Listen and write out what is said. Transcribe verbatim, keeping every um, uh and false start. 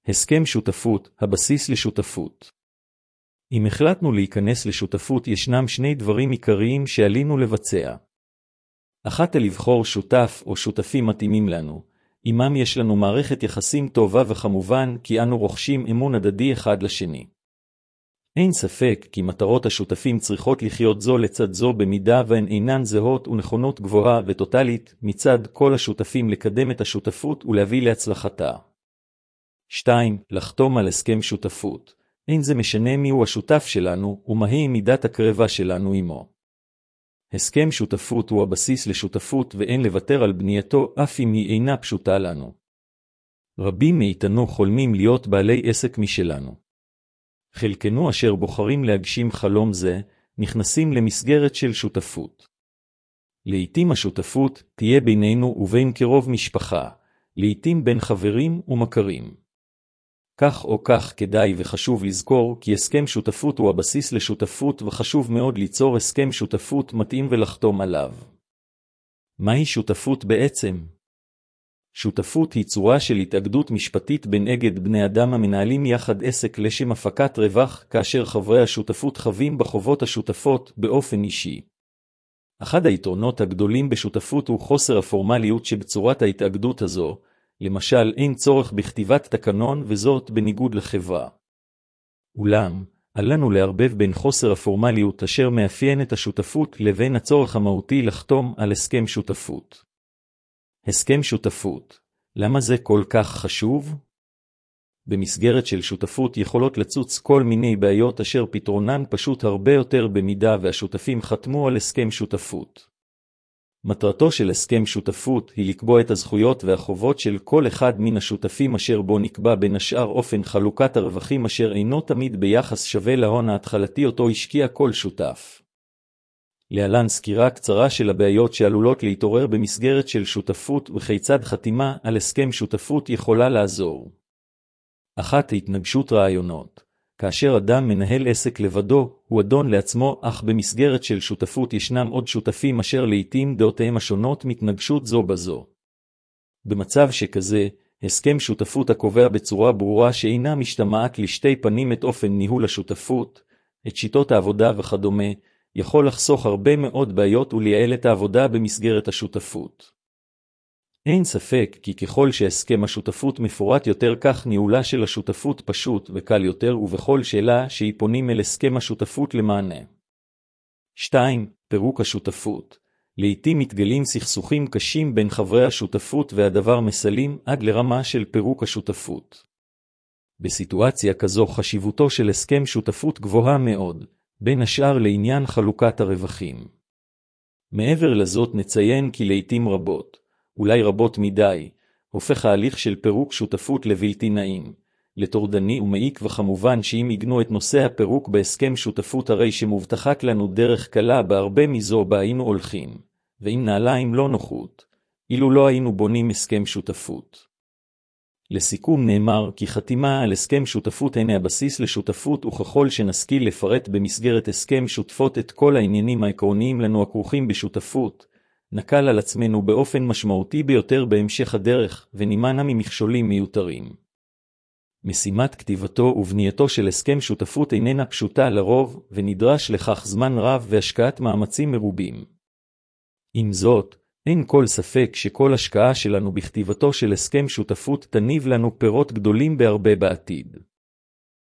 הסכם שותפות, הבסיס לשותפות. אם החלטנו להיכנס לשותפות, ישנם שני דברים עיקריים שעלינו לבצע. אחת, לבחור שותף או שותפים מתאימים לנו, עמם יש לנו מערכת יחסים טובה, וכמובן כי אנו רוכשים אמון הדדי אחד לשני. אין ספק כי מטרות השותפים צריכות לחיות זו לצד זו, במידה והן אינן זהות, ונכונות גבוהה וטוטלית מצד כל השותפים לקדם את השותפות ולהביא להצלחתה. שתיים. לחתום על הסכם שותפות. אין זה משנה מיהו השותף שלנו ומהי מידת הקרבה שלנו עמו. הסכם שותפות הוא הבסיס לשותפות, ואין לוותר על בנייתו אף אם היא אינה פשוטה לנו. רבים מאיתנו חולמים להיות בעלי עסק משלנו. חלקנו אשר בוחרים להגשים חלום זה, נכנסים למסגרת של שותפות. לעתים השותפות תהיה בינינו ובין קרוב משפחה, לעתים בין חברים ומכרים. כך או כך כדאי וחשוב לזכור כי הסכם שותפות הוא הבסיס לשותפות, וחשוב מאוד ליצור הסכם שותפות מתאים ולחתום עליו. מהי שותפות בעצם? שותפות היא צורה של התאגדות משפטית בין אגד בני אדם המנהלים יחד עסק לשם הפקת רווח, כאשר חברי השותפות חווים בחובות השותפות באופן אישי. אחד היתרונות הגדולים בשותפות הוא חוסר הפורמליות שבצורת ההתאגדות הזו, למשל אין צורך בכתיבת תקנון, וזאת בניגוד לחברה. אולם, עלינו לערבב בין חוסר הפורמליות אשר מאפיין את השותפות לבין הצורך המהותי לחתום על הסכם שותפות. הסכם שותפות. למה זה כל כך חשוב? במסגרת של שותפות יכולות לצוץ כל מיני בעיות אשר פתרונן פשוט הרבה יותר במידה והשותפים חתמו על הסכם שותפות. מטרתו של הסכם שותפות היא לקבוע את הזכויות והחובות של כל אחד מן השותפים, אשר בו נקבע בין השאר אופן חלוקת הרווחים אשר אינו תמיד ביחס שווה להון ההתחלתי אותו השקיע כל שותף. להלן סקירה קצרה של הבעיות שעלולות להתעורר במסגרת של שותפות וכיצד חתימה על הסכם שותפות יכולה לעזור. אחת. התנגשות רעיונות. כאשר אדם מנהל עסק לבדו, הוא אדון לעצמו, אך במסגרת של שותפות ישנם עוד שותפים אשר לעתים דעותיהם השונות מתנגשות זו בזו. במצב שכזה, הסכם שותפות הקובע בצורה ברורה שאינה משתמעת לשתי פנים את אופן ניהול השותפות, את שיטות העבודה וכדומה, יכול לחסוך הרבה מאוד בעיות ולייעל את העבודה במסגרת השותפות. אין ספק כי ככל שהסכם השותפות מפורט יותר, כך ניהולה של השותפות פשוט וקל יותר, ובכל שאלה שהיא פונים אל הסכם השותפות למענה. שתיים. פירוק השותפות. לעתים מתגלים סכסוכים קשים בין חברי השותפות, והדבר מסלים עד לרמה של פירוק השותפות. בסיטואציה כזו חשיבותו של הסכם שותפות גבוהה מאוד, בין השאר לעניין חלוקת הרווחים. מעבר לזאת נציין כי לעתים רבות, אולי רבות מדי, הופך ההליך של פירוק שותפות לבלתי נעים, לטורדני ומעיק, וכמובן שאם עיגנו את נושא הפירוק בהסכם שותפות, הרי שמובטחת לנו דרך קלה בהרבה מזו בה היינו הולכים, ואם נעלה עם לא נוחות, אילו לא היינו בונים הסכם שותפות. לסיכום נאמר כי חתימה על הסכם שותפות הנה הבסיס לשותפות, וככל שנשכיל לפרט במסגרת הסכם שותפות את כל העניינים העקרוניים לנו הכרוכים בשותפות, נקל על עצמנו באופן משמעותי ביותר בהמשך הדרך, ונימנע ממכשולים מיותרים. משימת כתיבתו ובנייתו של הסכם שותפות איננה פשוטה לרוב, ונדרש לכך זמן רב והשקעת מאמצים מרובים. עם זאת, אין כל ספק שכל השקעה שלנו בכתיבתו של הסכם שותפות תניב לנו פירות גדולים בהרבה בעתיד.